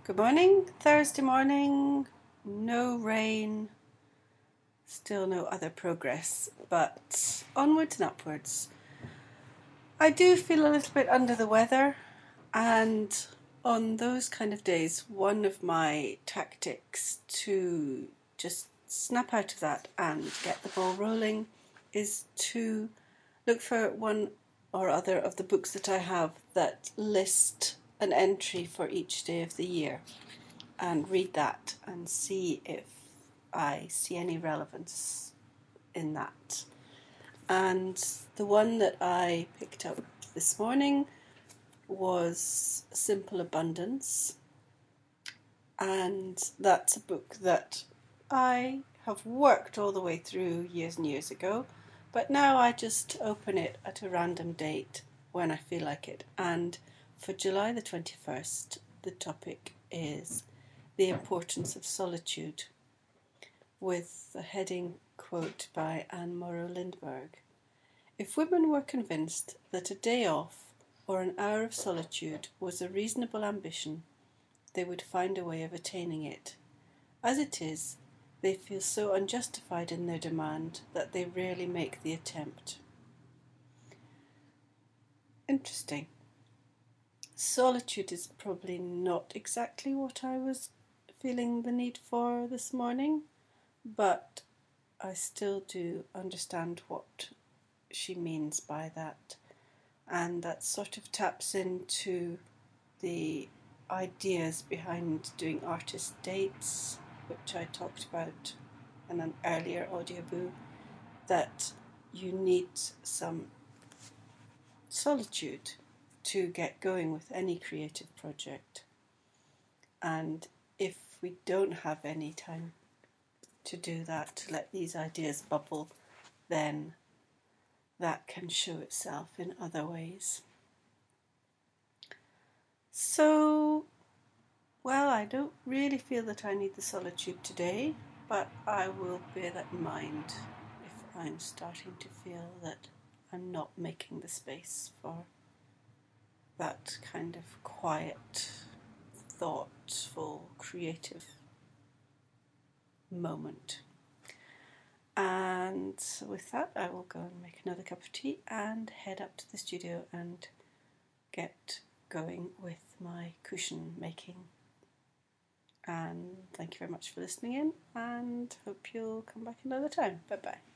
Good morning, Thursday morning, no rain, still no other progress, but onwards and upwards. I do feel a little bit under the weather, and on those kind of days, one of my tactics to just snap out of that and get the ball rolling is to look for one or other of the books that I have that list an entry for each day of the year, and read that and see if I see any relevance in that. And the one that I picked up this morning was Simple Abundance, and that's a book that I have worked all the way through years and years ago, but now I just open it at a random date when I feel like it. And for July the 21st, the topic is The Importance of Solitude, with the heading quote by Anne Morrow Lindbergh. If women were convinced that a day off or an hour of solitude was a reasonable ambition, they would find a way of attaining it. As it is, they feel so unjustified in their demand that they rarely make the attempt. Interesting. Solitude is probably not exactly what I was feeling the need for this morning, but I still do understand what she means by that, and that sort of taps into the ideas behind doing artist dates, which I talked about in an earlier audiobook, that you need some solitude to get going with any creative project. And if we don't have any time to do that, to let these ideas bubble, then that can show itself in other ways. So, well, I don't really feel that I need the solitude today, but I will bear that in mind if I'm starting to feel that I'm not making the space for that kind of quiet, thoughtful, creative moment. And with that, I will go and make another cup of tea and head up to the studio and get going with my cushion making. And thank you very much for listening in, and hope you'll come back another time. Bye bye.